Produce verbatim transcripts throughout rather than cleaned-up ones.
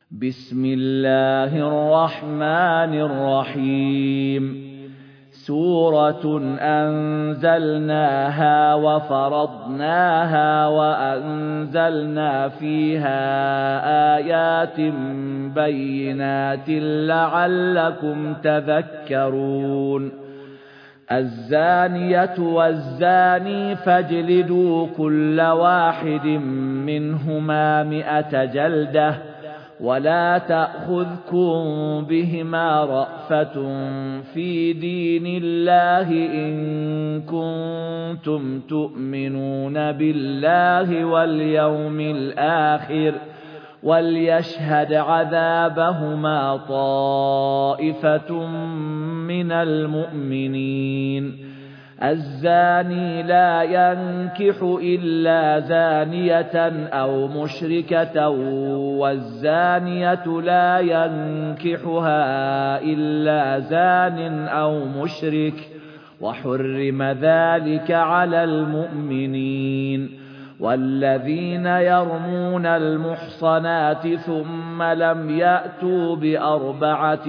بسم الله الرحمن الرحيم سورة أنزلناها وفرضناها وأنزلنا فيها آيات بينات لعلكم تذكرون الزانية والزاني فاجلدوا كل واحد منهما مئة جلدة ولا تأخذكم بهما رأفة في دين الله إن كنتم تؤمنون بالله واليوم الآخر وليشهد عذابهما طائفة من المؤمنين الزاني لا ينكح إلا زانية أو مشركة والزانية لا ينكحها إلا زان أو مشرك وحرم ذلك على المؤمنين والذين يرمون المحصنات ثم لم يأتوا بأربعة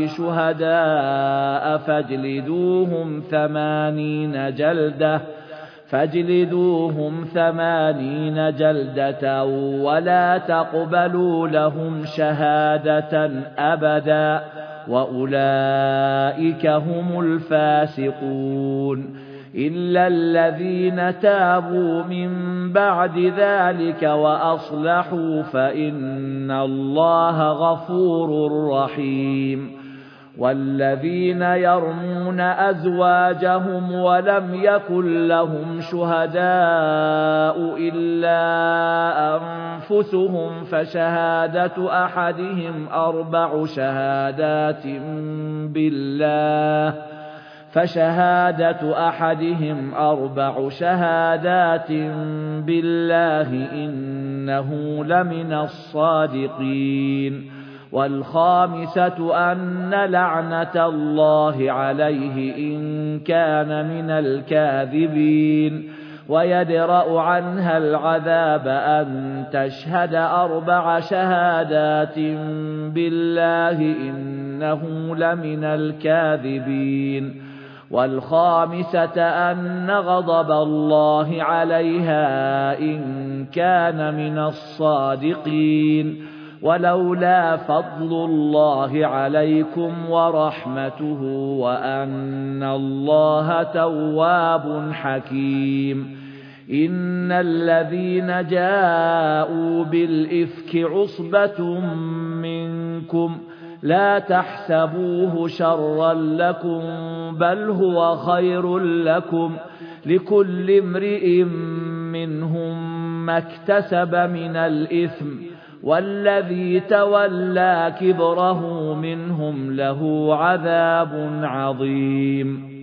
شهداء فاجلدوهم ثمانين جلدة فاجلدوهم ثمانين جلدة ولا تقبلوا لهم شهادة أبدا وأولئك هم الفاسقون إلا الذين تابوا من بعد ذلك وأصلحوا فإن الله غفور رحيم والذين يرمون أزواجهم ولم يكن لهم شهداء إلا أنفسهم فشهادة أحدهم أربع شهادات بالله فشهادة أحدهم أربع شهادات بالله إنه لمن الصادقين والخامسة أن لعنة الله عليه إن كان من الكاذبين ويدرأ عنها العذاب أن تشهد أربع شهادات بالله إنه لمن الكاذبين والخامسة أن غضب الله عليها إن كان من الصادقين ولولا فضل الله عليكم ورحمته وأن الله تواب حكيم إن الذين جاءوا بالإفك عصبة منكم لا تحسبوه شرا لكم بل هو خير لكم لكل امرئ منهم ما اكتسب من الإثم والذي تولى كبره منهم له عذاب عظيم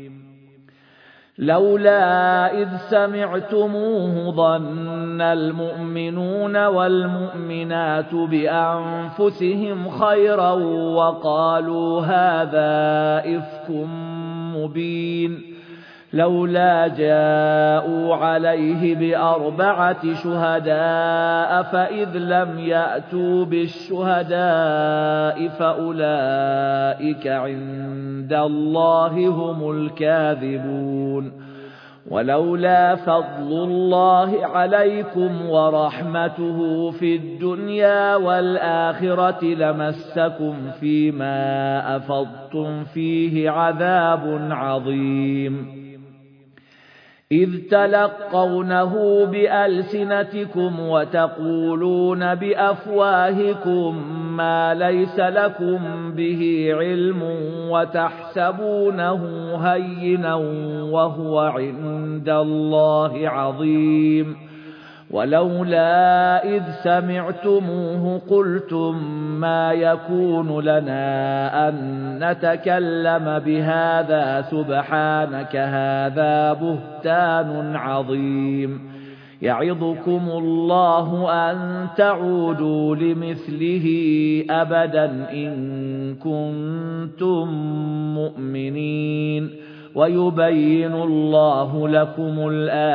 لولا إذ سمعتموه ظن المؤمنون والمؤمنات بأنفسهم خيرا وقالوا هذا إفك مبين لولا جاءوا عليه بأربعة شهداء فإذ لم يأتوا بالشهداء فأولئك عند الله هم الكاذبون ولولا فضل الله عليكم ورحمته في الدنيا والآخرة لمسكم فيما أفضتم فيه عذاب عظيم إذ تلقونه بألسنتكم وتقولون بأفواهكم ما ليس لكم به علم وتحسبونه هينا وهو عند الله عظيم ولولا إذ سمعتموه قلتم ما يكون لنا أن نتكلم بهذا سبحانك هذا بهتان عظيم يعظكم الله أن تعودوا لمثله أبدا إن كنتم مؤمنين ويبين الله لكم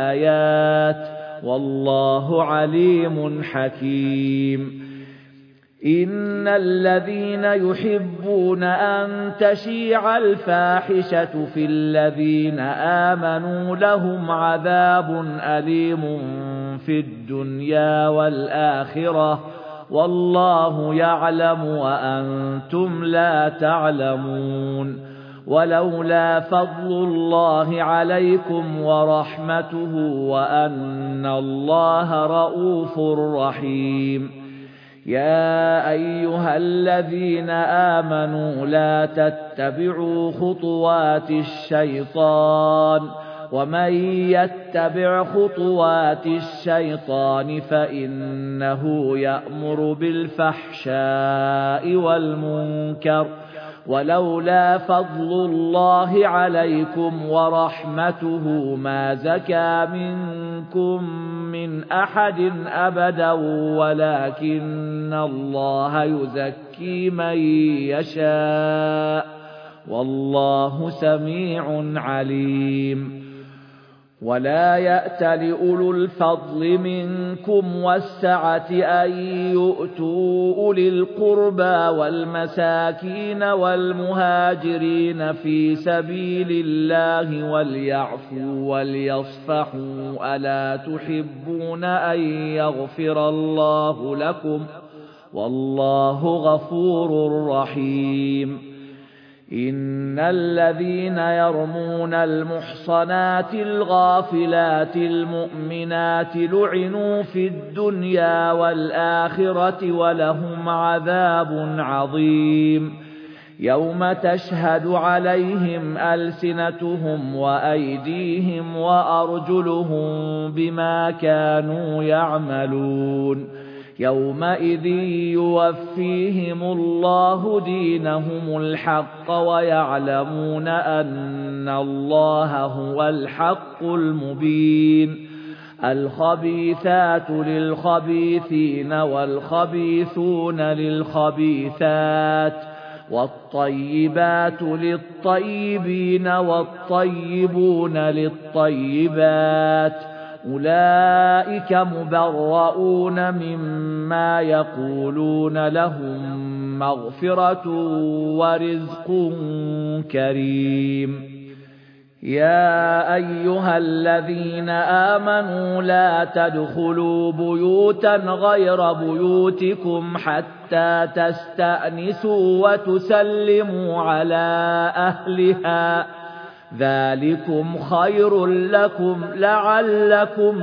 الآيات والله عليم حكيم إن الذين يحبون أن تشيع الفاحشة في الذين آمنوا لهم عذاب أليم في الدنيا والآخرة والله يعلم وأنتم لا تعلمون ولولا فضل الله عليكم ورحمته وأن الله رءوف رحيم يا أيها الذين آمنوا لا تتبعوا خطوات الشيطان ومن يتبع خطوات الشيطان فإنه يأمر بالفحشاء والمنكر ولولا فضل الله عليكم ورحمته ما زكى منكم من أحد أبدا ولكن الله يزكي من يشاء والله سميع عليم ولا يأتل أولو الفضل منكم والسعة أن يؤتوا أولي القربى والمساكين والمهاجرين في سبيل الله وليعفوا وليصفحوا ألا تحبون أن يغفر الله لكم والله غفور رحيم إن الذين يرمون المحصنات الغافلات المؤمنات لعنوا في الدنيا والآخرة ولهم عذاب عظيم يوم تشهد عليهم ألسنتهم وأيديهم وأرجلهم بما كانوا يعملون يومئذ يوفيهم الله دينهم الحق ويعلمون أن الله هو الحق المبين الخبيثات للخبيثين والخبيثون للخبيثات والطيبات للطيبين والطيبون للطيبات أولئك مبرؤون مما يقولون لهم مغفرة ورزق كريم يا أيها الذين آمنوا لا تدخلوا بيوتا غير بيوتكم حتى تستأنسوا وتسلموا على أهلها ذلكم خير لكم لعلكم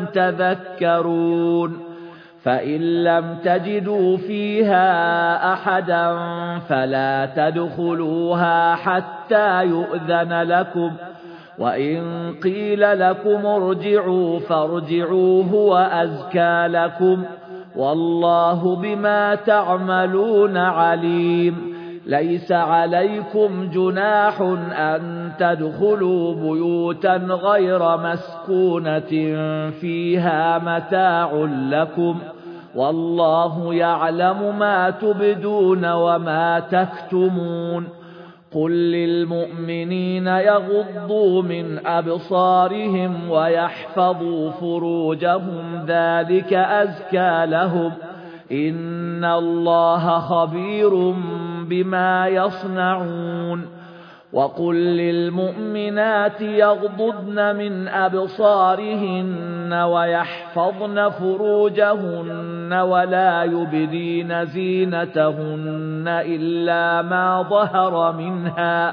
تذكرون فإن لم تجدوا فيها أحدا فلا تدخلوها حتى يؤذن لكم وإن قيل لكم ارجعوا فارجعوا هو أزكى لكم والله بما تعملون عليم ليس عليكم جناح أن تدخلوا بيوتا غير مسكونة فيها متاع لكم والله يعلم ما تبدون وما تكتمون قل للمؤمنين يغضوا من أبصارهم ويحفظوا فروجهم ذلك أزكى لهم إن الله خبير بما يصنعون وقل للمؤمنات يغضضن من أبصارهن ويحفظن فروجهن ولا يبدين زينتهن إلا ما ظهر منها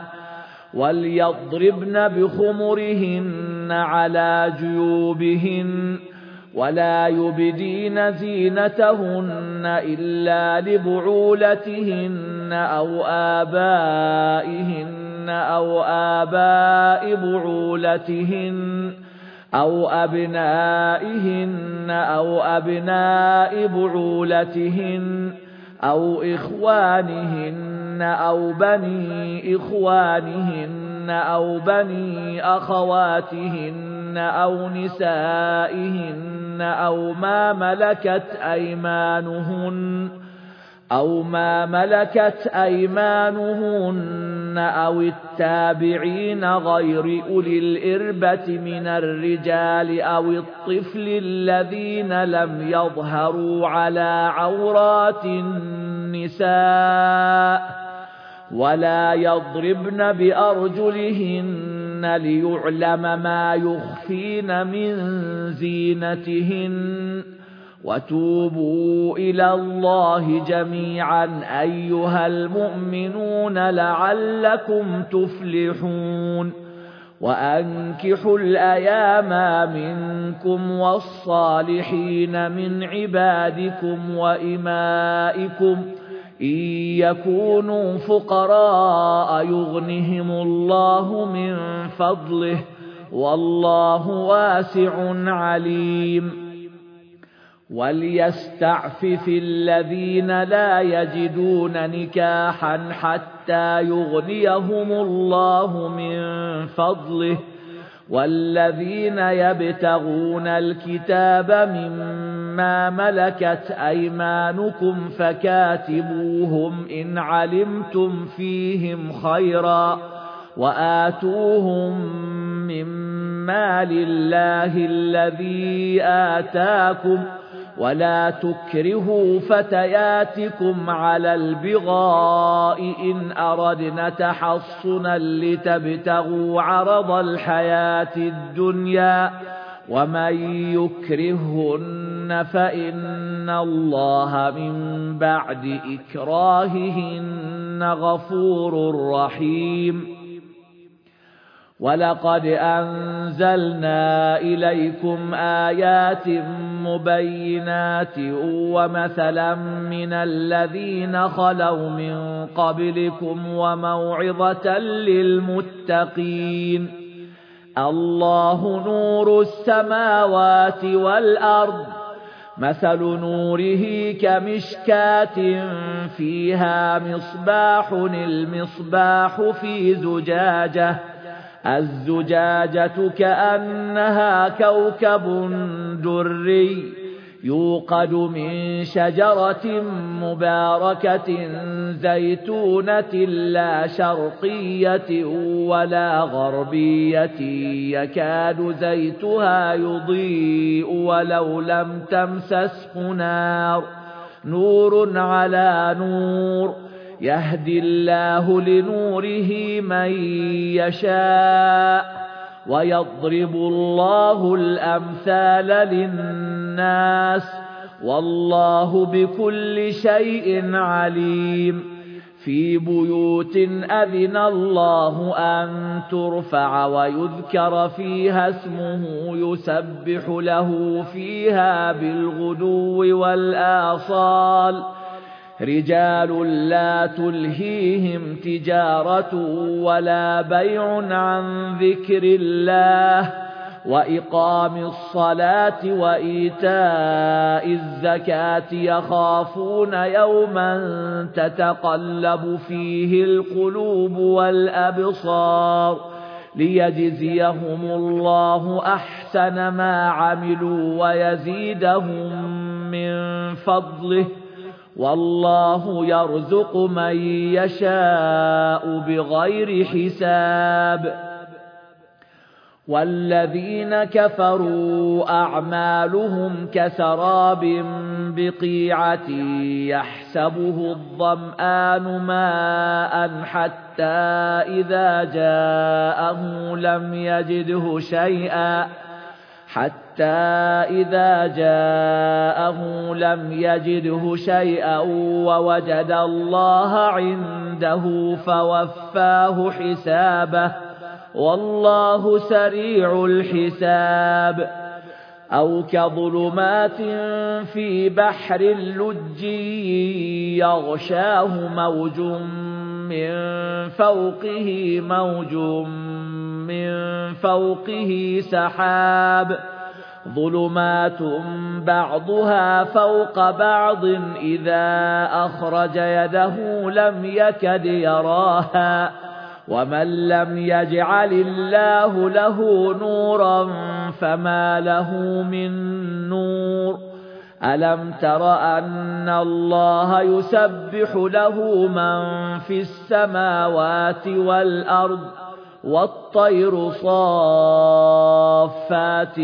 وليضربن بخمرهن على جيوبهن ولا يبدين زينتهن إلا لبعولتهن أو آبائهن أو آباء بعولتهن أو أبنائهن أو أبناء بعولتهن أو إخوانهن أو بني إخوانهن أو بني أخواتهن أو نسائهن أو ما ملكت أيمانهن أو ما ملكت أيمانهن أو التابعين غير أولي الإربة من الرجال أو الطفل الذين لم يظهروا على عورات النساء النساء ولا يضربن بأرجلهن ليعلم ما يخفين من زينتهن وتوبوا إلى الله جميعا أيها المؤمنون لعلكم تفلحون وأنكحوا الأيام منكم والصالحين من عبادكم وإمائكم إن يكونوا فقراء يغنهم الله من فضله والله واسع عليم وليستعفف الذين لا يجدون نكاحا حتى يغنيهم الله من فضله والذين يبتغون الكتاب مما ملكت أيمانكم فكاتبوهم إن علمتم فيهم خيرا وآتوهم مما لله الذي آتاكم ولا تكرهوا فتياتكم على البغاء إن أردنا تحصنا لتبتغوا عرض الحياة الدنيا ومن يكرهن فإن الله من بعد إكراههن غفور رحيم ولقد أنزلنا إليكم آيات مبينات ومثلا من الذين خلوا من قبلكم وموعظة للمتقين الله نور السماوات والأرض مثل نوره كمشكاة فيها مصباح المصباح في زجاجة الزجاجة كأنها كوكب دري يوقد من شجرة مباركة زيتونة لا شرقية ولا غربية يكاد زيتها يضيء ولو لم تمسسه نار نور على نور يهدي الله لنوره من يشاء ويضرب الله الأمثال للناس والله بكل شيء عليم في بيوت أذن الله أن ترفع ويذكر فيها اسمه يسبح له فيها بالغدو والآصال رجال لا تلهيهم تجارة ولا بيع عن ذكر الله وإقام الصلاة وإيتاء الزكاة يخافون يوما تتقلب فيه القلوب والأبصار ليجزيهم الله أحسن ما عملوا ويزيدهم من فضله والله يرزق من يشاء بغير حساب والذين كفروا أعمالهم كسراب بقيعة يحسبه الظمآن ماء حتى إذا جاءه لم يجده شيئا حتى إذا جاءه لم يجده شيئا ووجد الله عنده فوفاه حسابه والله سريع الحساب أو كظلمات في بحر اللجي يغشاه موج من فوقه موج من فوقه سحاب ظلمات بعضها فوق بعض إذا أخرج يده لم يكد يراها ومن لم يجعل الله له نورا فما له من نور ألم تر أن الله يسبح له من في السماوات والأرض والطير صافات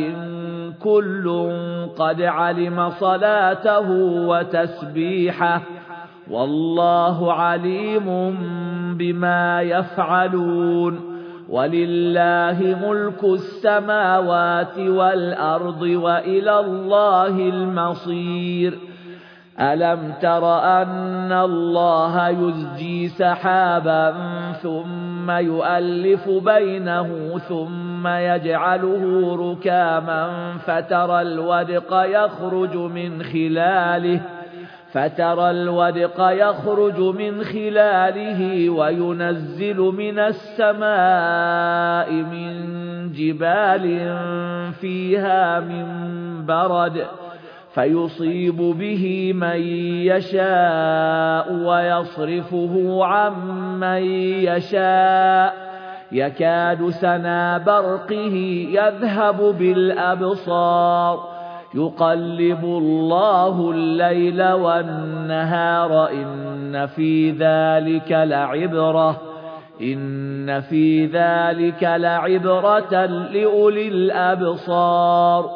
كل قد علم صلاته وتسبيحه والله عليم بما يفعلون ولله ملك السماوات والأرض وإلى الله المصير ألم تر أن الله يزجي سحابا ثم يؤلف بينه ثم يجعله ركاما فترى الودق يخرج من خلاله فترى الودق يخرج من خلاله وينزل من السماء من جبال فيها من برد فيصيب به من يشاء ويصرفه عن من يشاء يكاد سنا برقه يذهب بالأبصار يقلب الله الليل والنهار إن في ذلك لعبرة إن في ذلك لعبرة لأولي الأبصار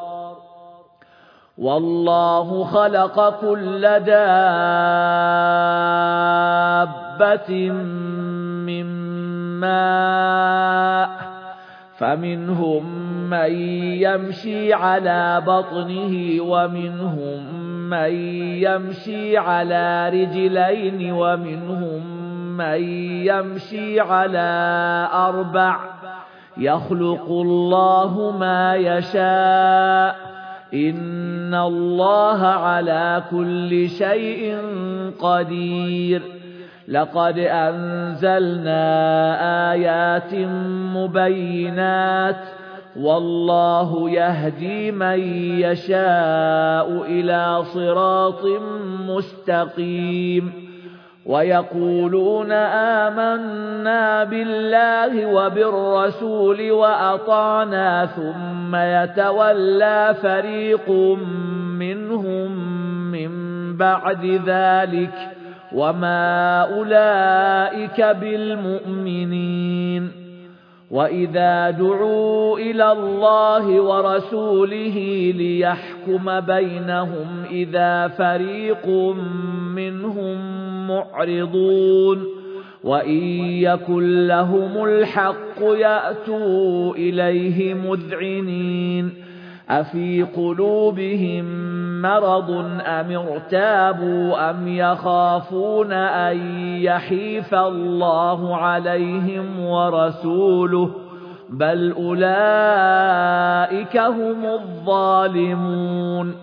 والله خلق كل دابة من ماء فمنهم من يمشي على بطنه ومنهم من يمشي على رجلين ومنهم من يمشي على أربع يخلق الله ما يشاء إن الله على كل شيء قدير لقد أنزلنا آيات مبينات والله يهدي من يشاء إلى صراط مستقيم ويقولون آمنا بالله وبالرسول وأطعنا ثم يتولى فريق منهم من بعد ذلك وما أولئك بالمؤمنين وإذا دعوا إلى الله ورسوله ليحكم بينهم إذا فريق منهم معرضون وإن يكن لهم الحق يأتوا إليه مذعنين أفي قلوبهم مرض أم ارتابوا أم يخافون أن يحيف الله عليهم ورسوله بل أولئك هم الظالمون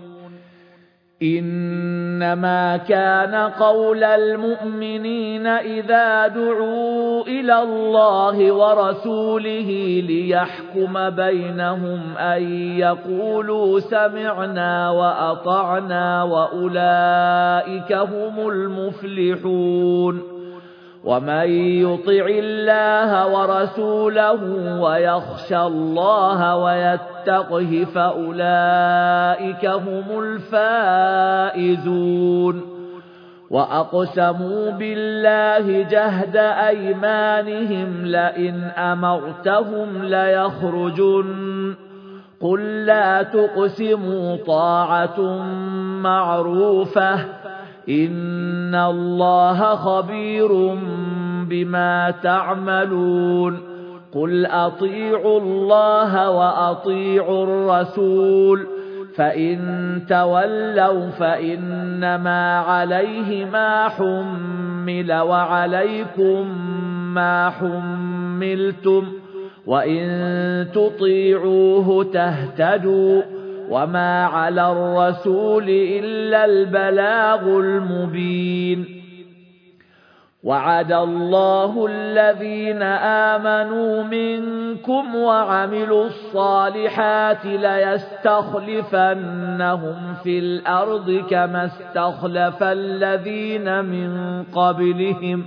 إنما كان قول المؤمنين إذا دعوا إلى الله ورسوله ليحكم بينهم أن يقولوا سمعنا وأطعنا وأولئك هم المفلحون ومن يطع الله ورسوله ويخشى الله ويتقه فأولئك هم الفائزون وأقسموا بالله جهد أيمانهم لئن أمرتهم ليخرجن قل لا تقسموا طاعة معروفة إن الله خبير بما تعملون قل أطيعوا الله وأطيعوا الرسول فإن تولوا فإنما عليه ما حمل وعليكم ما حملتم وإن تطيعوه تهتدوا وما على الرسول إلا البلاغ المبين وعد الله الذين آمنوا منكم وعملوا الصالحات ليستخلفنهم في الأرض كما استخلف الذين من قبلهم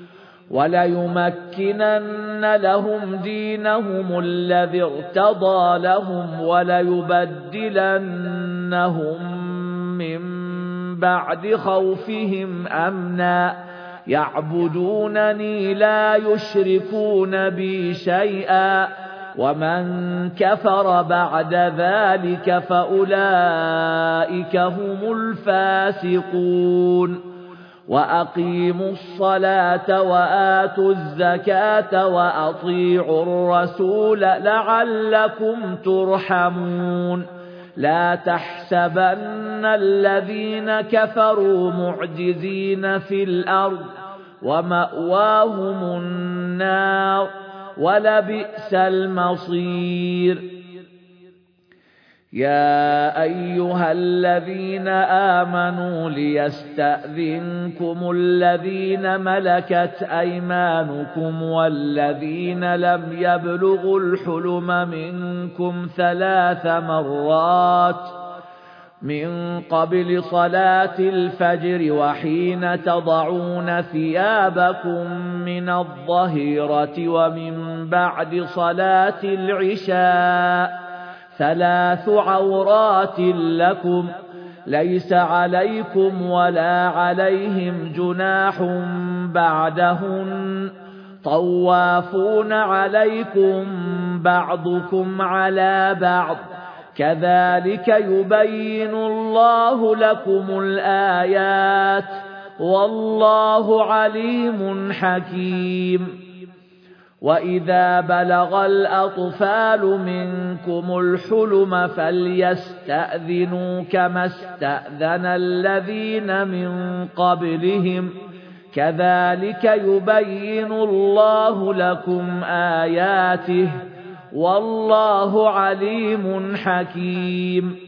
وليمكنن لهم دينهم الذي ارتضى لهم وليبدلنهم من بعد خوفهم أمنا يعبدونني لا يشركون بي شيئا ومن كفر بعد ذلك فأولئك هم الفاسقون وأقيموا الصلاة وآتوا الزكاة وأطيعوا الرسول لعلكم ترحمون لا تحسبن الذين كفروا معجزين في الأرض ومأواهم النار ولبئس المصير يا أيها الذين آمنوا ليستأذنكم الذين ملكت أيمانكم والذين لم يبلغوا الحلم منكم ثلاث مرات من قبل صلاة الفجر وحين تضعون ثيابكم من الظهيرة ومن بعد صلاة العشاء ثلاث عورات لكم ليس عليكم ولا عليهم جناح بعدهن طوافون عليكم بعضكم على بعض كذلك يبين الله لكم الآيات والله عليم حكيم وإذا بلغ الأطفال منكم الحلم فليستأذنوا كما استأذن الذين من قبلهم كذلك يبين الله لكم آياته والله عليم حكيم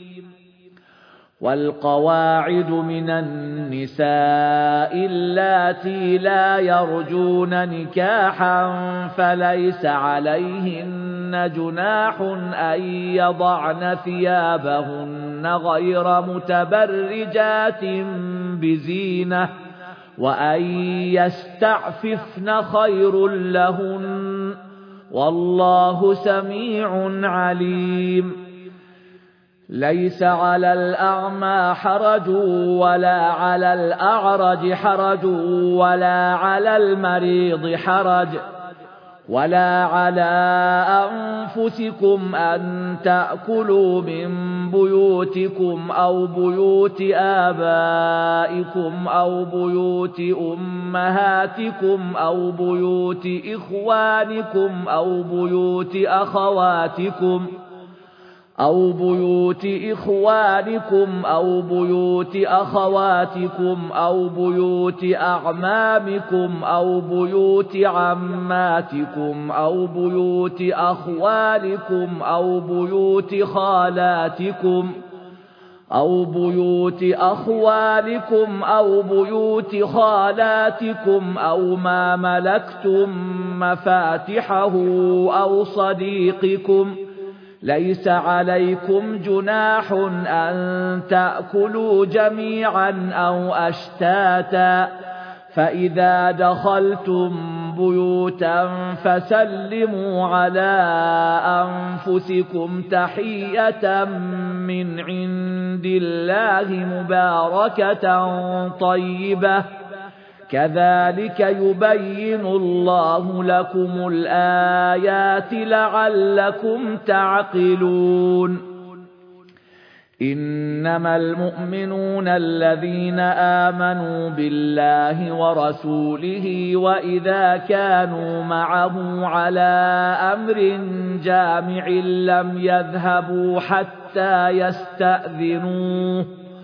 والقواعد من النساء اللاتي لا يرجون نكاحا فليس عليهن جناح أن يضعن ثيابهن غير متبرجات بزينة وأن يستعففن خير لهن والله سميع عليم ليس على الأعمى حرج ولا على الأعرج حرج ولا على المريض حرج ولا على أنفسكم أن تأكلوا من بيوتكم أو بيوت آبائكم أو بيوت أمهاتكم أو بيوت إخوانكم أو بيوت أخواتكم أو بيوت إخوانكم أو بيوت أخواتكم أو بيوت أعمامكم أو بيوت عماتكم أو بيوت أخوالكم أو بيوت خالاتكم أو بيوت أخوالكم أو بيوت خالاتكم أو ما ملكتم مفاتحه أو صديقكم ليس عليكم جناح أن تأكلوا جميعا أو أشتاتا فإذا دخلتم بيوتا فسلموا على أنفسكم تحية من عند الله مباركة طيبة كذلك يبين الله لكم الآيات لعلكم تعقلون إنما المؤمنون الذين آمنوا بالله ورسوله وإذا كانوا معه على أمر جامع لم يذهبوا حتى يستأذنوه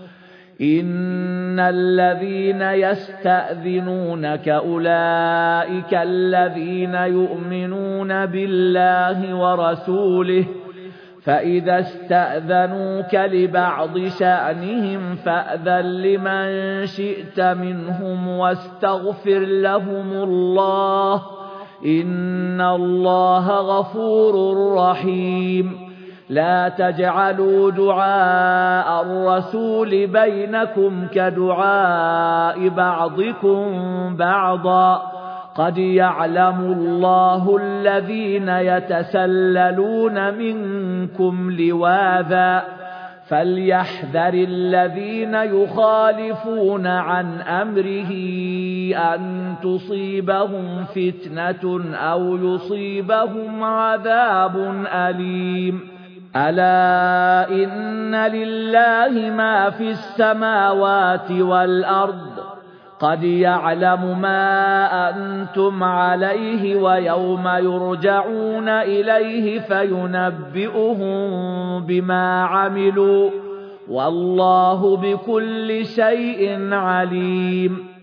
إن الذين يستأذنونك أولئك الذين يؤمنون بالله ورسوله فإذا استأذنوك لبعض شأنهم فأذن لمن شئت منهم واستغفر لهم الله إن الله غفور رحيم لا تجعلوا دعاء الرسول بينكم كدعاء بعضكم بعضا قد يعلم الله الذين يتسللون منكم لواذا فليحذر الذين يخالفون عن أمره أن تصيبهم فتنة أو يصيبهم عذاب أليم ألا إن لله ما في السماوات والأرض قد يعلم ما أنتم عليه ويوم يرجعون إليه فينبئهم بما عملوا والله بكل شيء عليم